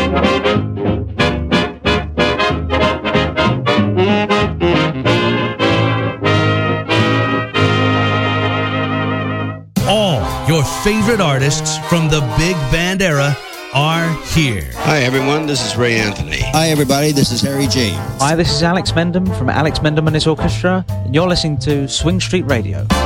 Your favorite artists from the big band era are here. Hi, everyone. This is Ray Anthony. Hi, everybody. This is Harry James. Hi, this is Alex Mendham from Alex Mendham and his Orchestra, and you're listening to Swing Street Radio.